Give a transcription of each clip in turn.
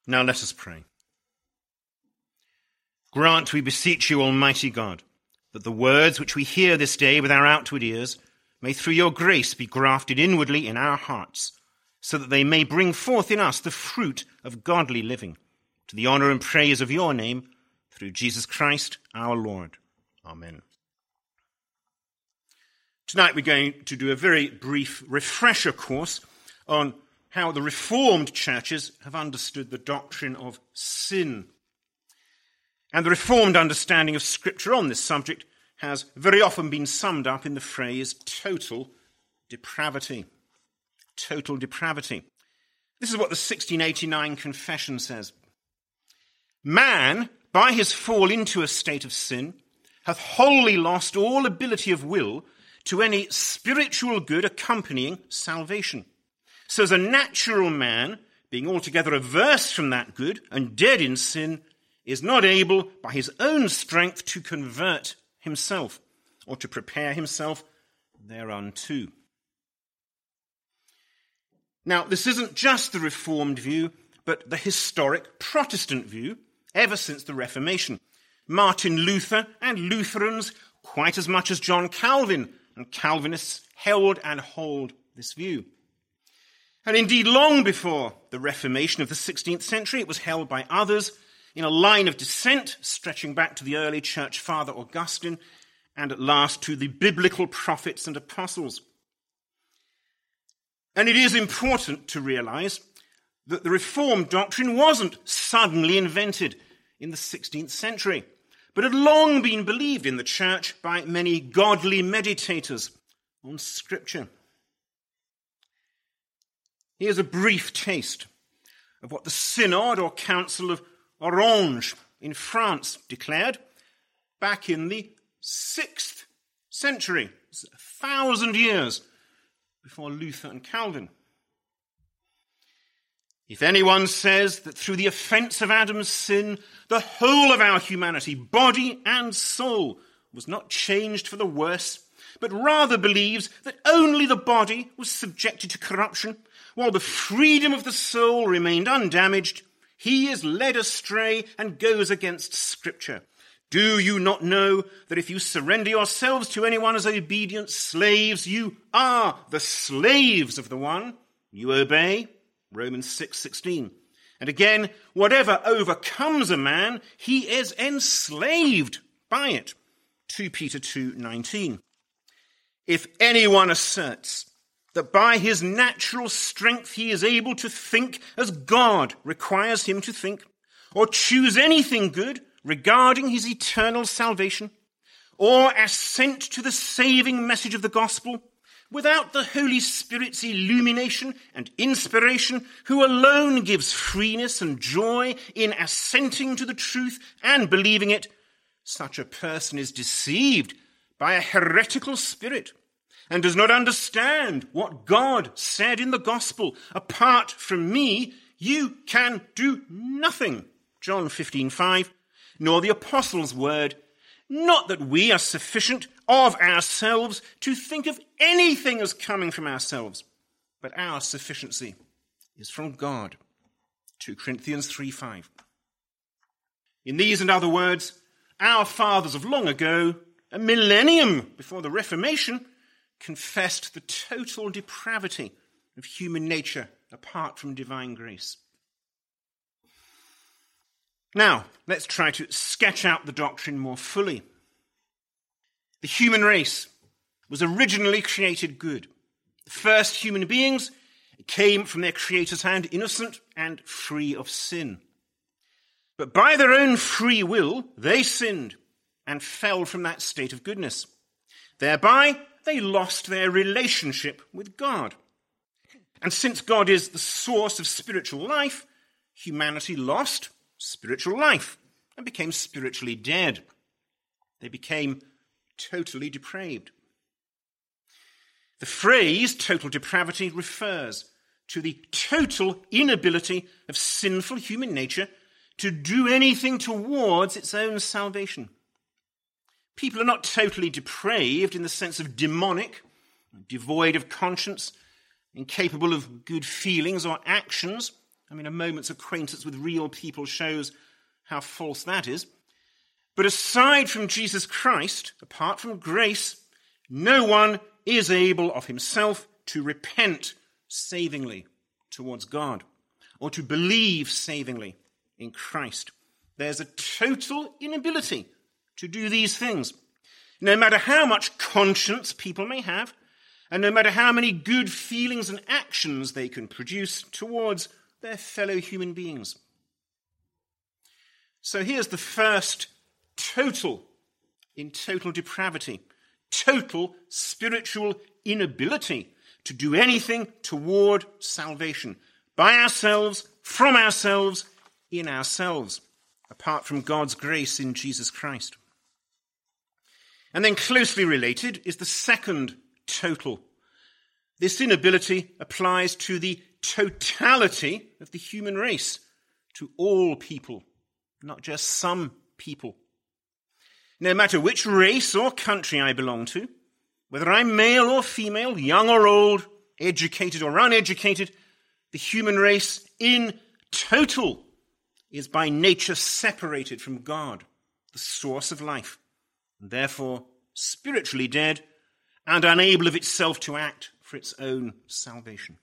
Now let us pray. Grant, we beseech you, Almighty God, that the words which we hear this day with our outward ears may through your grace be grafted inwardly in our hearts, so that they may bring forth in us the fruit of godly living, to the honour and praise of your name, through Jesus Christ our Lord. Amen. Tonight we're going to do a very brief refresher course on how the Reformed churches have understood the doctrine of sin. And the Reformed understanding of Scripture on this subject has very often been summed up in the phrase total depravity. Total depravity. This is what the 1689 Confession says. Man, by his fall into a state of sin, hath wholly lost all ability of will to any spiritual good accompanying salvation. So as a natural man, being altogether averse from that good and dead in sin, is not able by his own strength to convert himself or to prepare himself thereunto. Now, this isn't just the Reformed view, but the historic Protestant view ever since the Reformation. Martin Luther and Lutherans, quite as much as John Calvin and Calvinists, held and hold this view. And indeed, long before the Reformation of the 16th century, it was held by others in a line of descent stretching back to the early church father Augustine and at last to the biblical prophets and apostles. And it is important to realize that the Reformed doctrine wasn't suddenly invented in the 16th century, but had long been believed in the church by many godly meditators on Scripture. Here's a brief taste of what the Synod or Council of Orange in France declared back in the 6th century, 1,000 years before Luther and Calvin. If anyone says that through the offence of Adam's sin, the whole of our humanity, body and soul, was not changed for the worse, but rather believes that only the body was subjected to corruption, while the freedom of the soul remained undamaged, he is led astray and goes against Scripture. Do you not know that if you surrender yourselves to anyone as obedient slaves, you are the slaves of the one you obey? Romans 6:16. And again, whatever overcomes a man, he is enslaved by it. 2 Peter 2:19. If anyone asserts that by his natural strength he is able to think as God requires him to think, or choose anything good regarding his eternal salvation, or assent to the saving message of the gospel, without the Holy Spirit's illumination and inspiration, who alone gives freeness and joy in assenting to the truth and believing it, such a person is deceived by a heretical spirit and does not understand what God said in the gospel. Apart from me, you can do nothing. John 15:5, nor the apostles' word, not that we are sufficient of ourselves to think of anything as coming from ourselves, but our sufficiency is from God. 2 Corinthians 3:5. In these and other words, our fathers of long ago, a millennium before the Reformation, confessed the total depravity of human nature apart from divine grace. Now, let's try to sketch out the doctrine more fully. The human race was originally created good. The first human beings came from their Creator's hand innocent and free of sin. But by their own free will, they sinned and fell from that state of goodness. Thereby, they lost their relationship with God. And since God is the source of spiritual life, humanity lost spiritual life and became spiritually dead. They became totally depraved. The phrase total depravity refers to the total inability of sinful human nature to do anything towards its own salvation. People are not totally depraved in the sense of demonic, devoid of conscience, incapable of good feelings or actions, I mean, a moment's acquaintance with real people shows how false that is. But aside from Jesus Christ, apart from grace, no one is able of himself to repent savingly towards God or to believe savingly in Christ. There's a total inability to do these things. No matter how much conscience people may have, and no matter how many good feelings and actions they can produce towards their fellow human beings. So here's the first total in total depravity, total spiritual inability to do anything toward salvation, by ourselves, from ourselves, in ourselves, apart from God's grace in Jesus Christ. And then closely related is the second total. This inability applies to the totality of the human race, to all people, not just some people. No matter which race or country I belong to, whether I'm male or female, young or old, educated or uneducated, the human race in total is by nature separated from God, the source of life, and therefore spiritually dead and unable of itself to act for its own salvation.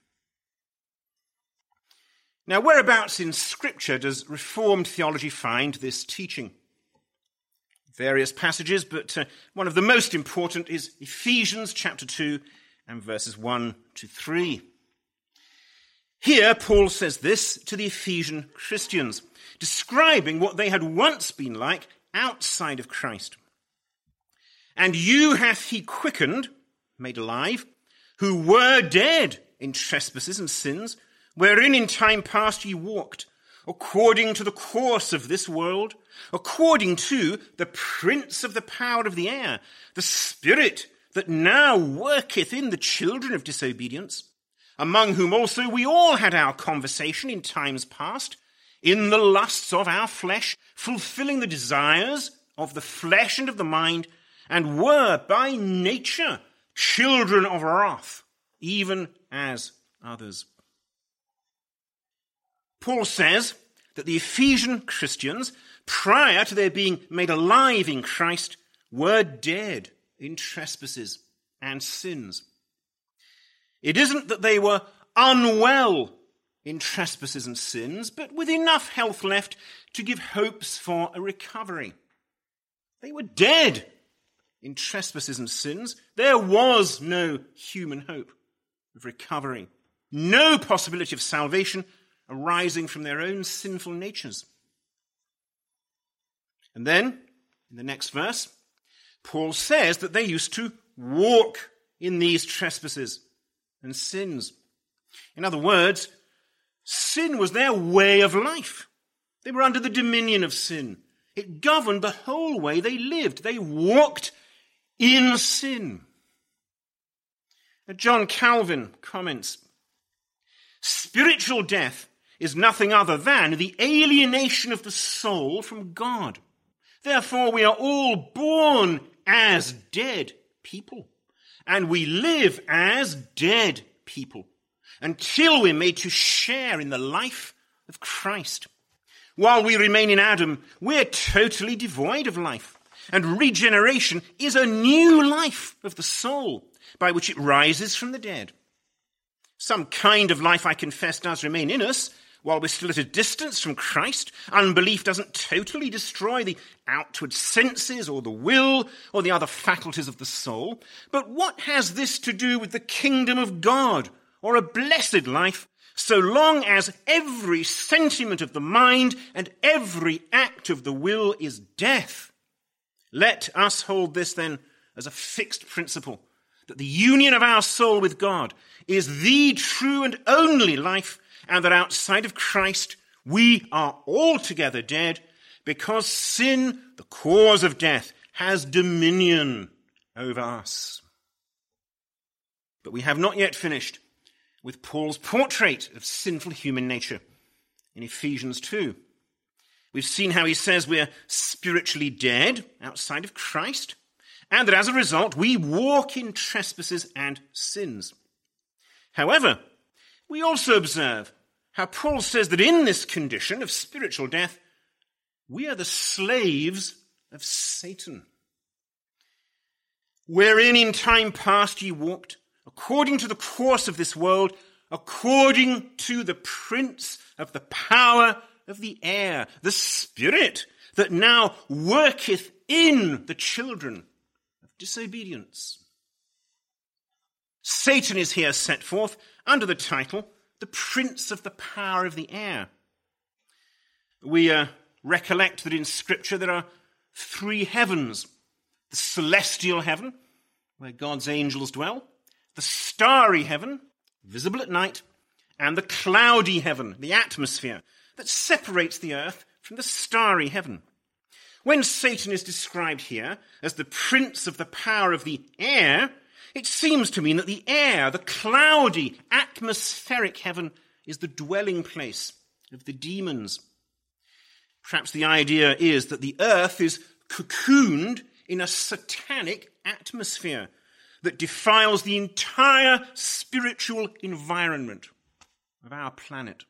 Now, whereabouts in Scripture does Reformed theology find this teaching? Various passages, but one of the most important is Ephesians chapter 2 and verses 1 to 3. Here, Paul says this to the Ephesian Christians, describing what they had once been like outside of Christ. And you hath he quickened, made alive, who were dead in trespasses and sins, wherein in time past ye walked, according to the course of this world, according to the prince of the power of the air, the spirit that now worketh in the children of disobedience, among whom also we all had our conversation in times past, in the lusts of our flesh, fulfilling the desires of the flesh and of the mind, and were by nature children of wrath, even as others. Paul says that the Ephesian Christians, prior to their being made alive in Christ, were dead in trespasses and sins. It isn't that they were unwell in trespasses and sins, but with enough health left to give hopes for a recovery. They were dead in trespasses and sins. There was no human hope of recovery, no possibility of salvation arising from their own sinful natures. And then, in the next verse, Paul says that they used to walk in these trespasses and sins. In other words, sin was their way of life. They were under the dominion of sin. It governed the whole way they lived. They walked in sin. And John Calvin comments, spiritual death is nothing other than the alienation of the soul from God. Therefore, we are all born as dead people, and we live as dead people until we're made to share in the life of Christ. While we remain in Adam, we're totally devoid of life, and regeneration is a new life of the soul by which it rises from the dead. Some kind of life, I confess, does remain in us while we're still at a distance from Christ. Unbelief doesn't totally destroy the outward senses or the will or the other faculties of the soul. But what has this to do with the kingdom of God or a blessed life, so long as every sentiment of the mind and every act of the will is death? Let us hold this then as a fixed principle, that the union of our soul with God is the true and only life, and that outside of Christ we are altogether dead, because sin, the cause of death, has dominion over us. But we have not yet finished with Paul's portrait of sinful human nature in Ephesians 2. We've seen how he says we're spiritually dead outside of Christ, and that as a result we walk in trespasses and sins. However, we also observe how Paul says that in this condition of spiritual death, we are the slaves of Satan. Wherein in time past ye walked, according to the course of this world, according to the prince of the power of the air, the spirit that now worketh in the children of disobedience. Satan is here set forth under the title, the prince of the power of the air. We recollect that in Scripture there are three heavens: the celestial heaven, where God's angels dwell, the starry heaven, visible at night, and the cloudy heaven, the atmosphere, that separates the earth from the starry heaven. When Satan is described here as the prince of the power of the air, it seems to mean that the air, the cloudy, atmospheric heaven, is the dwelling place of the demons. Perhaps the idea is that the earth is cocooned in a satanic atmosphere that defiles the entire spiritual environment of our planet.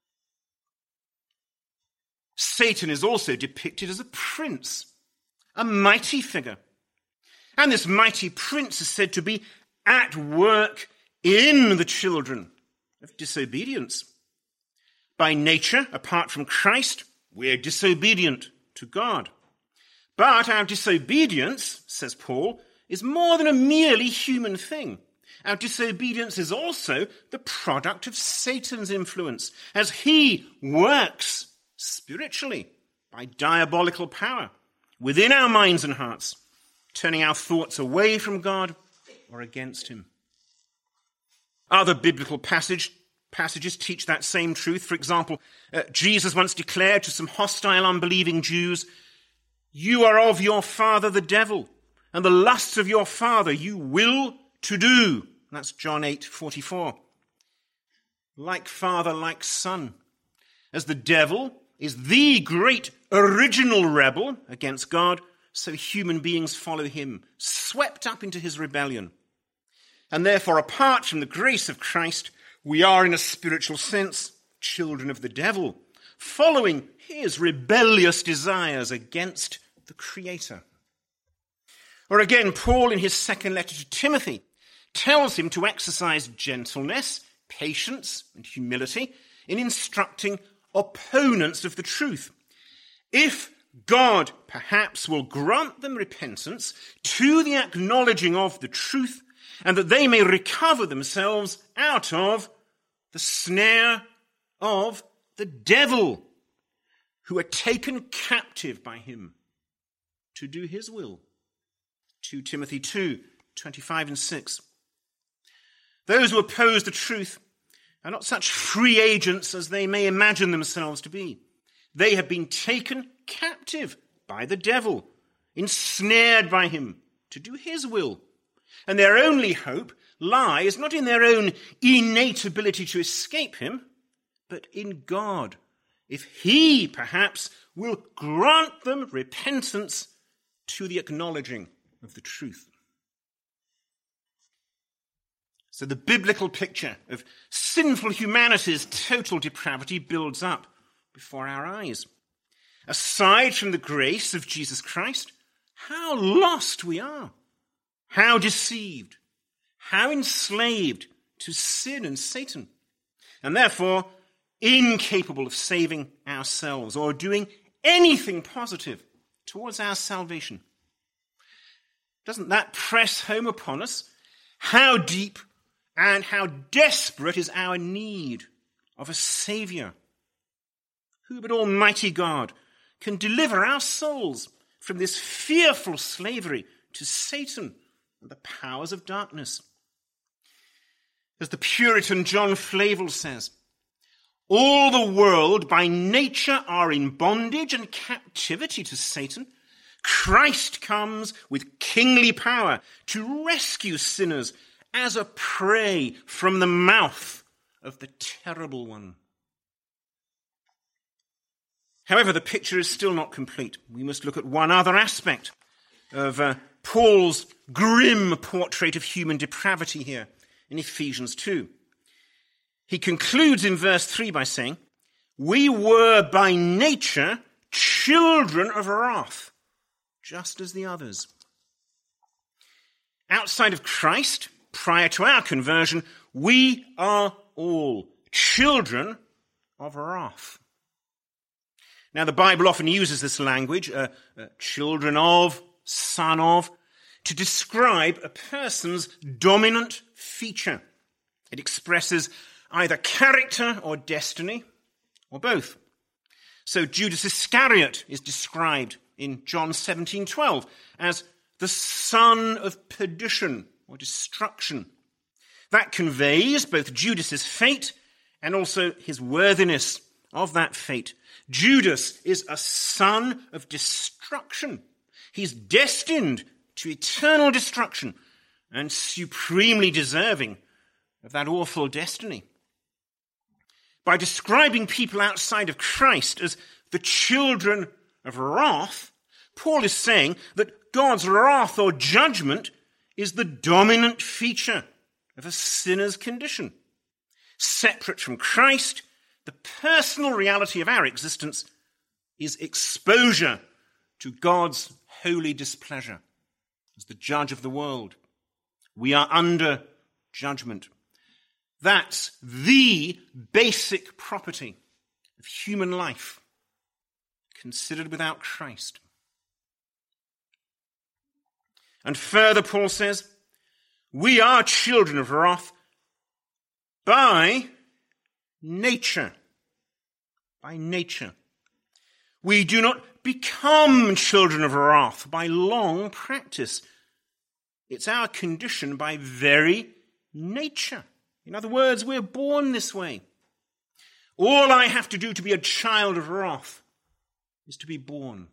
Satan is also depicted as a prince, a mighty figure. And this mighty prince is said to be at work in the children of disobedience. By nature, apart from Christ, we're disobedient to God. But our disobedience, says Paul, is more than a merely human thing. Our disobedience is also the product of Satan's influence, as he works spiritually by diabolical power within our minds and hearts, turning our thoughts away from God or against him. Other biblical passages teach that same truth. For example, Jesus once declared to some hostile, unbelieving Jews, "You are of your father the devil, and the lusts of your father you will to do." That's John 8:44. Like father, like son. As the devil is the great original rebel against God, so human beings follow him, swept up into his rebellion. And therefore, apart from the grace of Christ, we are, in a spiritual sense, children of the devil, following his rebellious desires against the Creator. Or again, Paul, in his second letter to Timothy, tells him to exercise gentleness, patience, and humility in instructing opponents of the truth. If God perhaps will grant them repentance to the acknowledging of the truth, and that they may recover themselves out of the snare of the devil, who are taken captive by him to do his will. 2 Timothy 2:25 and 6. Those who oppose the truth are not such free agents as they may imagine themselves to be. They have been taken captive by the devil, ensnared by him to do his will. And their only hope lies not in their own innate ability to escape him, but in God, if he perhaps will grant them repentance to the acknowledging of the truth. So the biblical picture of sinful humanity's total depravity builds up before our eyes. Aside from the grace of Jesus Christ, how lost we are, how deceived, how enslaved to sin and Satan, and therefore incapable of saving ourselves or doing anything positive towards our salvation. Doesn't that press home upon us how deep and how desperate is our need of a Saviour? Who but Almighty God can deliver our souls from this fearful slavery to Satan and the powers of darkness? As the Puritan John Flavel says, all the world by nature are in bondage and captivity to Satan. Christ comes with kingly power to rescue sinners as a prey from the mouth of the terrible one. However, the picture is still not complete. We must look at one other aspect of Paul's grim portrait of human depravity here in Ephesians 2. He concludes in verse 3 by saying, we were by nature children of wrath, just as the others. Outside of Christ, prior to our conversion, we are all children of wrath. Now, the Bible often uses this language, children of, son of, to describe a person's dominant feature. It expresses either character or destiny, or both. So Judas Iscariot is described in John 17:12 as the son of perdition or destruction. That conveys both Judas's fate and also his worthiness of that fate. Judas is a son of destruction. He's destined to eternal destruction and supremely deserving of that awful destiny. By describing people outside of Christ as the children of wrath, Paul is saying that God's wrath or judgment is the dominant feature of a sinner's condition. Separate from Christ, the personal reality of our existence is exposure to God's holy displeasure as the judge of the world. We are under judgment. That's the basic property of human life, considered without Christ. And further, Paul says, we are children of wrath by nature. By nature. We do not become children of wrath by long practice. It's our condition by very nature. In other words, we're born this way. All I have to do to be a child of wrath is to be born.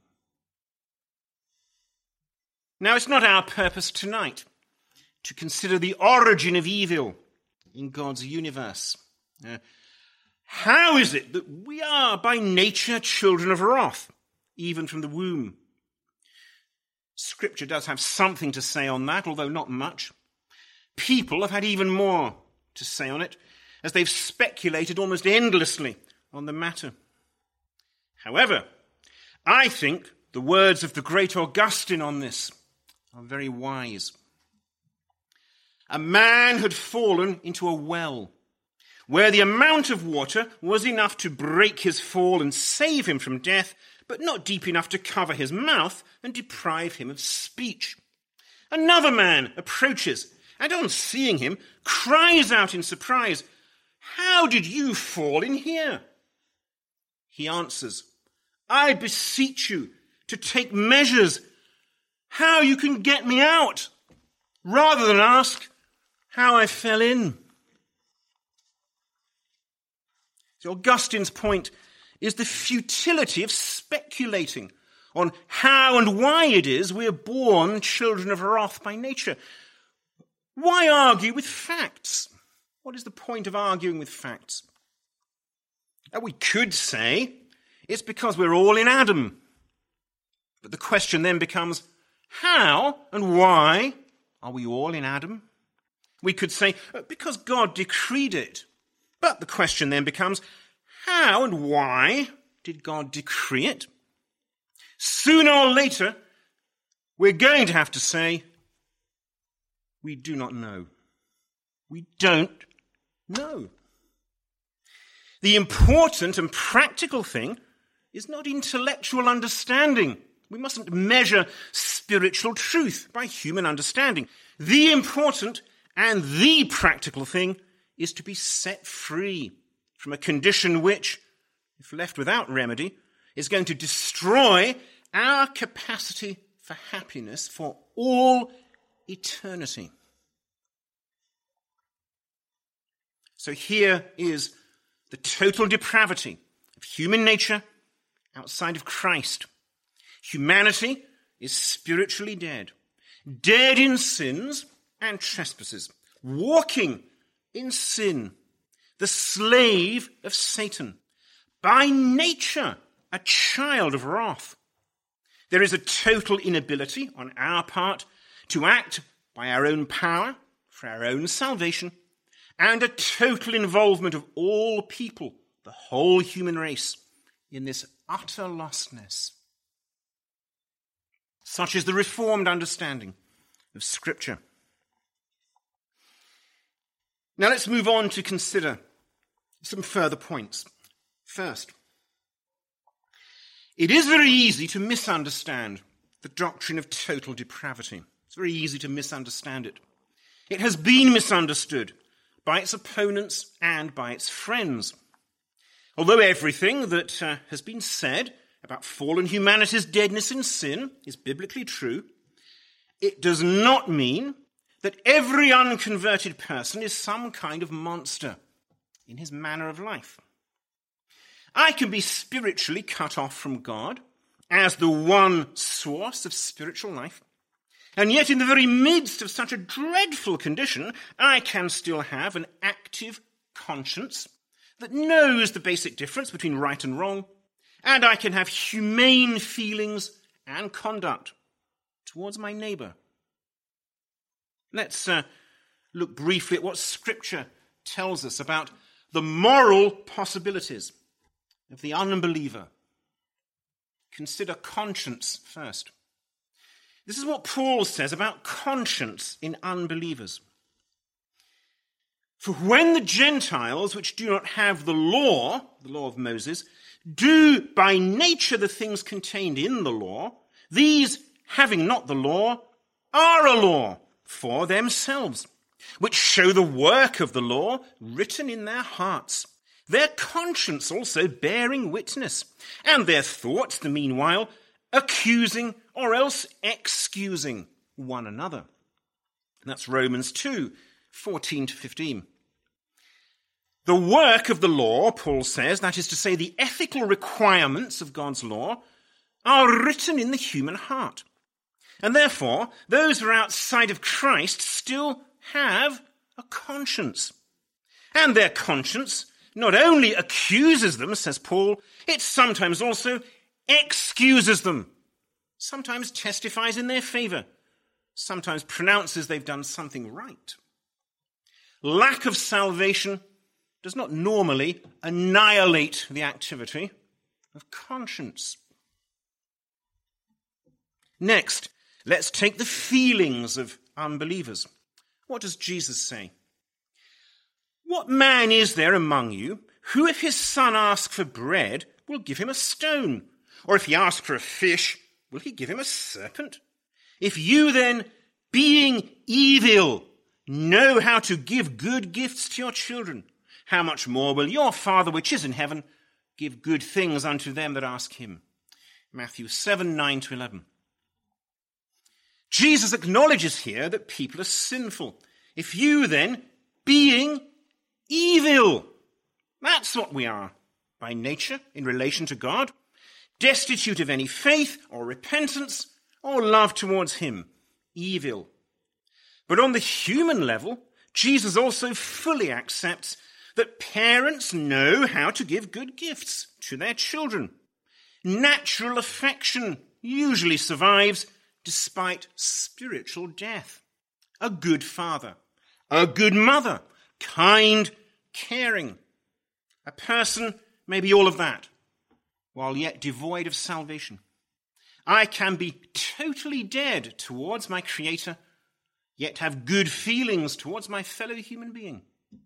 Now, it's not our purpose tonight to consider the origin of evil in God's universe. How is it that we are by nature children of wrath, even from the womb? Scripture does have something to say on that, although not much. People have had even more to say on it, as they've speculated almost endlessly on the matter. However, I think the words of the great Augustine on this are very wise. A man had fallen into a well, where the amount of water was enough to break his fall and save him from death, but not deep enough to cover his mouth and deprive him of speech. Another man approaches, and on seeing him, cries out in surprise, "How did you fall in here?" He answers, "I beseech you to take measures how you can get me out, rather than ask how I fell in." So Augustine's point is the futility of speculating on how and why it is we're born children of wrath by nature. Why argue with facts? What is the point of arguing with facts? We could say it's because we're all in Adam. But the question then becomes, how and why are we all in Adam? We could say, because God decreed it. But the question then becomes, how and why did God decree it? Sooner or later, we're going to have to say, we do not know. We don't know. The important and practical thing is not intellectual understanding. We mustn't measure spiritual truth by human understanding. The important and the practical thing is to be set free from a condition which, if left without remedy, is going to destroy our capacity for happiness for all eternity. So here is the total depravity of human nature outside of Christ. Humanity is spiritually dead, dead in sins and trespasses, walking in sin, the slave of Satan, by nature a child of wrath. There is a total inability on our part to act by our own power for our own salvation, and a total involvement of all people, the whole human race, in this utter lostness. Such is the Reformed understanding of Scripture. Now let's move on to consider some further points. First, it is very easy to misunderstand the doctrine of total depravity. It's very easy to misunderstand it. It has been misunderstood by its opponents and by its friends. Although everything that has been said about fallen humanity's deadness in sin is biblically true, it does not mean that every unconverted person is some kind of monster in his manner of life. I can be spiritually cut off from God as the one source of spiritual life, and yet in the very midst of such a dreadful condition, I can still have an active conscience that knows the basic difference between right and wrong, and I can have humane feelings and conduct towards my neighbour. Let's look briefly at what Scripture tells us about the moral possibilities of the unbeliever. Consider conscience first. This is what Paul says about conscience in unbelievers. For when the Gentiles, which do not have the law of Moses, do by nature the things contained in the law, these, having not the law, are a law for themselves, which show the work of the law written in their hearts, their conscience also bearing witness, and their thoughts, the meanwhile, accusing or else excusing one another. That's Romans 2, 14 to 15. The work of the law, Paul says, that is to say, the ethical requirements of God's law, are written in the human heart. And therefore, those who are outside of Christ still have a conscience. And their conscience not only accuses them, says Paul, it sometimes also excuses them, sometimes testifies in their favor, sometimes pronounces they've done something right. Lack of salvation does not normally annihilate the activity of conscience. Next, let's take the feelings of unbelievers. What does Jesus say? What man is there among you who, if his son asks for bread, will give him a stone? Or if he asks for a fish, will he give him a serpent? If you then, being evil, know how to give good gifts to your children, how much more will your Father which is in heaven give good things unto them that ask him? Matthew 7, 9 to 11. Jesus acknowledges here that people are sinful. If you then, being evil, that's what we are by nature in relation to God, destitute of any faith or repentance or love towards him, evil. But on the human level, Jesus also fully accepts that parents know how to give good gifts to their children. Natural affection usually survives despite spiritual death. A good father, a good mother, kind, caring. A person may be all of that, while yet devoid of salvation. I can be totally dead towards my Creator, yet have good feelings towards my fellow human being.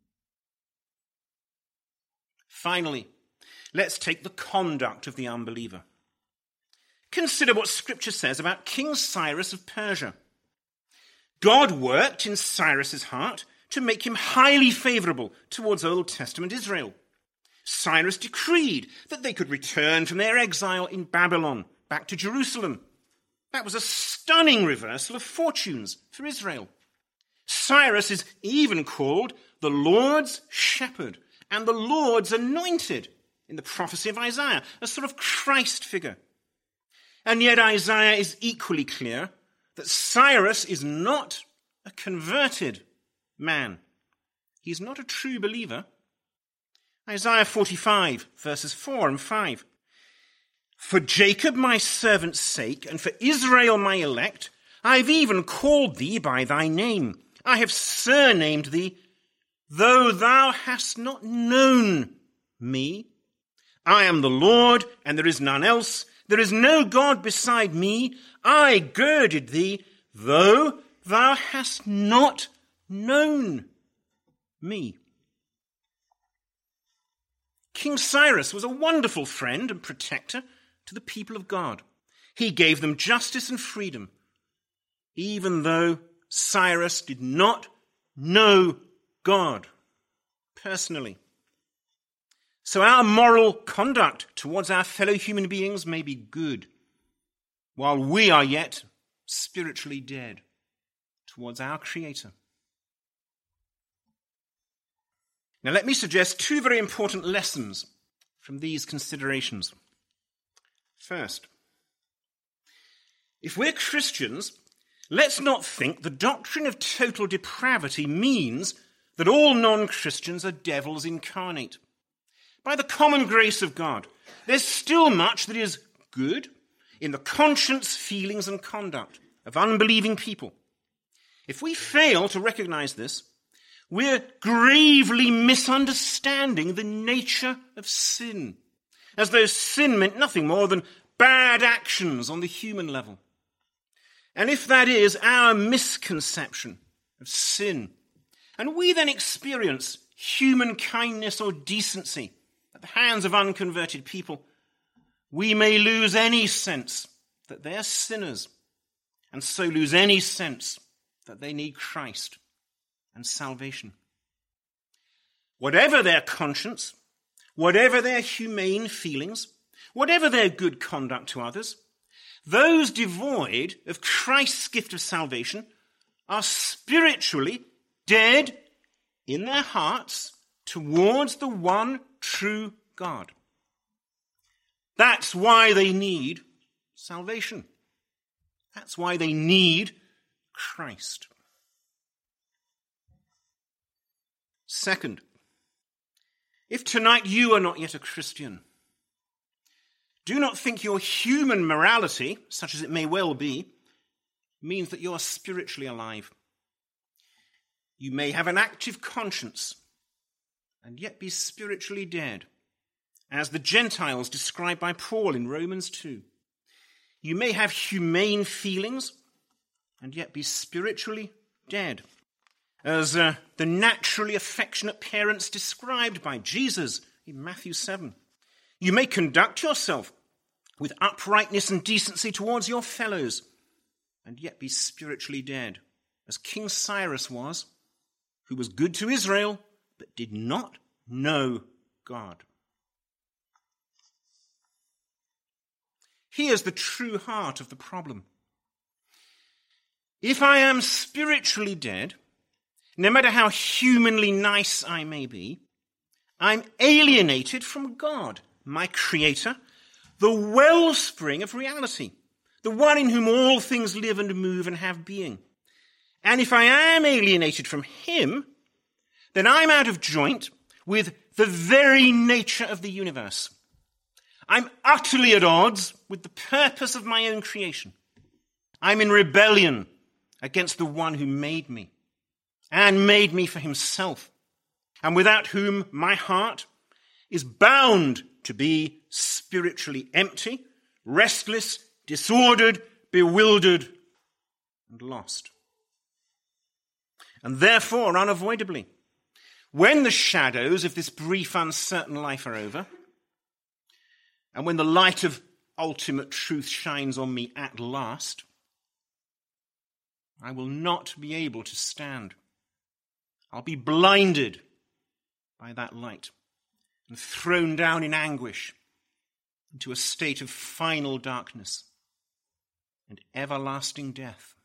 Finally, let's take the conduct of the unbeliever. Consider what Scripture says about King Cyrus of Persia. God worked in Cyrus's heart to make him highly favorable towards Old Testament Israel. Cyrus decreed that they could return from their exile in Babylon back to Jerusalem. That was a stunning reversal of fortunes for Israel. Cyrus is even called the Lord's shepherd and the Lord's anointed in the prophecy of Isaiah, a sort of Christ figure. And yet Isaiah is equally clear that Cyrus is not a converted man. He's not a true believer. Isaiah 45, verses 4 and 5. For Jacob my servant's sake, and for Israel my elect, I have even called thee by thy name. I have surnamed thee, though thou hast not known me, I am the Lord, and there is none else. There is no God beside me. I girded thee, though thou hast not known me. King Cyrus was a wonderful friend and protector to the people of God. He gave them justice and freedom, even though Cyrus did not know God personally. So our moral conduct towards our fellow human beings may be good, while we are yet spiritually dead towards our Creator. Now let me suggest two very important lessons from these considerations. First, if we're Christians, let's not think the doctrine of total depravity means that all non-Christians are devils incarnate. By the common grace of God, there's still much that is good in the conscience, feelings, and conduct of unbelieving people. If we fail to recognize this, we're gravely misunderstanding the nature of sin, as though sin meant nothing more than bad actions on the human level. And if that is our misconception of sin, and we then experience human kindness or decency at the hands of unconverted people, we may lose any sense that they're sinners, and so lose any sense that they need Christ and salvation. Whatever their conscience, whatever their humane feelings, whatever their good conduct to others, those devoid of Christ's gift of salvation are spiritually dead in their hearts towards the one true God. That's why they need salvation. That's why they need Christ. Second, if tonight you are not yet a Christian, do not think your human morality, such as it may well be, means that you're spiritually alive. You may have an active conscience and yet be spiritually dead, as the Gentiles described by Paul in Romans 2. You may have humane feelings and yet be spiritually dead, as the naturally affectionate parents described by Jesus in Matthew 7. You may conduct yourself with uprightness and decency towards your fellows, and yet be spiritually dead, as King Cyrus was, who was good to Israel, but did not know God. Here's the true heart of the problem. If I am spiritually dead, no matter how humanly nice I may be, I'm alienated from God, my Creator, the wellspring of reality, the one in whom all things live and move and have being. And if I am alienated from Him, then I'm out of joint with the very nature of the universe. I'm utterly at odds with the purpose of my own creation. I'm in rebellion against the one who made me and made me for Himself, and without whom my heart is bound to be spiritually empty, restless, disordered, bewildered, and lost. And therefore, unavoidably, when the shadows of this brief, uncertain life are over, and when the light of ultimate truth shines on me at last, I will not be able to stand. I'll be blinded by that light and thrown down in anguish into a state of final darkness and everlasting death.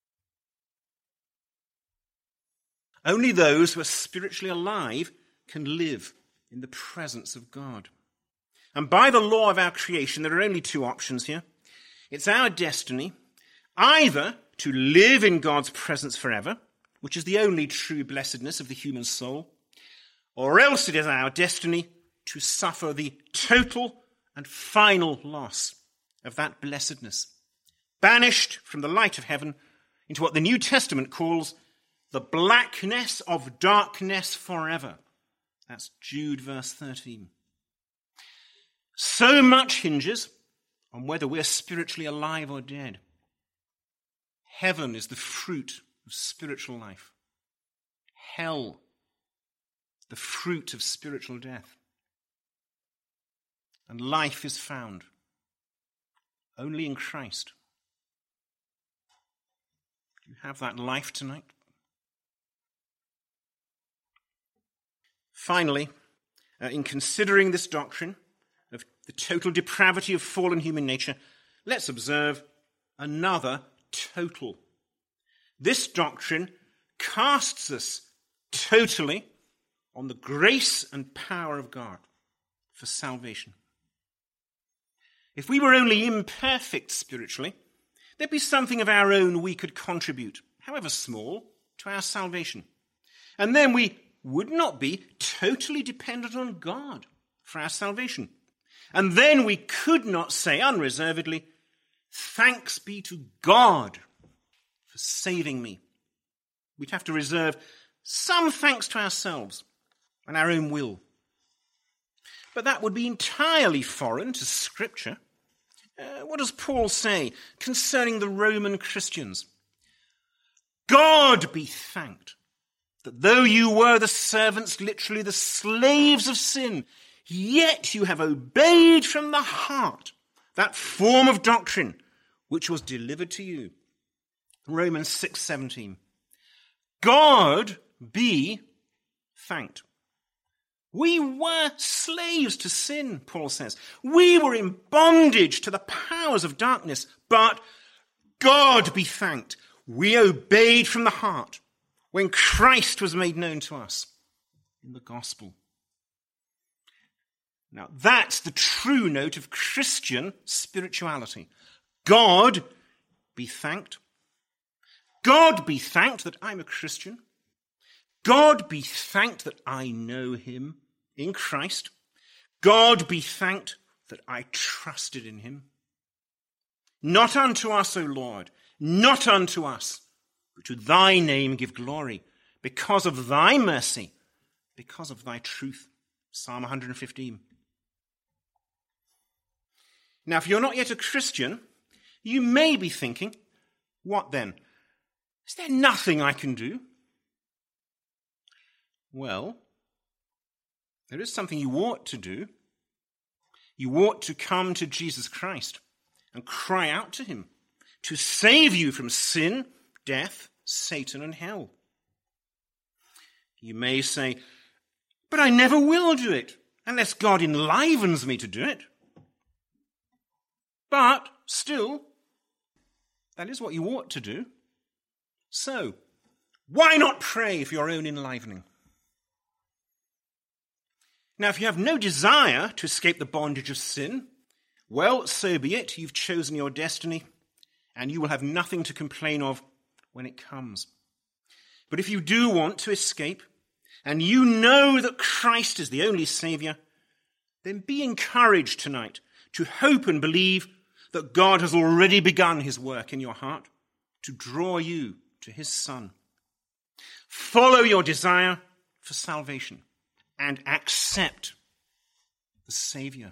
Only those who are spiritually alive can live in the presence of God. And by the law of our creation, there are only two options here. It's our destiny either to live in God's presence forever, which is the only true blessedness of the human soul, or else it is our destiny to suffer the total and final loss of that blessedness, banished from the light of heaven into what the New Testament calls the blackness of darkness forever. That's Jude verse 13. So much hinges on whether we're spiritually alive or dead. Heaven is the fruit of spiritual life. Hell, the fruit of spiritual death. And life is found only in Christ. Do you have that life tonight? Finally, in considering this doctrine of the total depravity of fallen human nature, let's observe another total. This doctrine casts us totally on the grace and power of God for salvation. If we were only imperfect spiritually, there'd be something of our own we could contribute, however small, to our salvation. And then we would not be totally dependent on God for our salvation. And then we could not say unreservedly, "Thanks be to God for saving me." We'd have to reserve some thanks to ourselves and our own will. But that would be entirely foreign to Scripture. What does Paul say concerning the Roman Christians? God be thanked that though you were the servants, literally the slaves of sin, yet you have obeyed from the heart that form of doctrine which was delivered to you. Romans 6:17. God be thanked. We were slaves to sin, Paul says. We were in bondage to the powers of darkness, but God be thanked. We obeyed from the heart when Christ was made known to us in the gospel. Now, that's the true note of Christian spirituality. God be thanked. God be thanked that I'm a Christian. God be thanked that I know him in Christ. God be thanked that I trusted in him. Not unto us, O Lord, not unto us, but to thy name give glory, because of thy mercy, because of thy truth. Psalm 115. Now, if you're not yet a Christian, you may be thinking, what then? Is there nothing I can do? Well, there is something you ought to do. You ought to come to Jesus Christ and cry out to him to save you from sin, death, Satan, and hell. You may say, but I never will do it unless God enlivens me to do it. But still, that is what you ought to do. So, why not pray for your own enlivening? Now, if you have no desire to escape the bondage of sin, well, so be it. You've chosen your destiny, and you will have nothing to complain of when it comes. But if you do want to escape, and you know that Christ is the only Saviour, then be encouraged tonight to hope and believe that God has already begun his work in your heart to draw you to his Son. Follow your desire for salvation and accept the Saviour.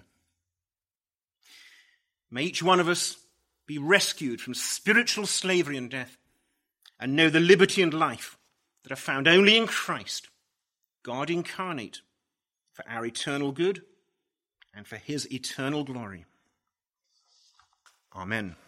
May each one of us be rescued from spiritual slavery and death and know the liberty and life that are found only in Christ, God incarnate, for our eternal good and for his eternal glory. Amen.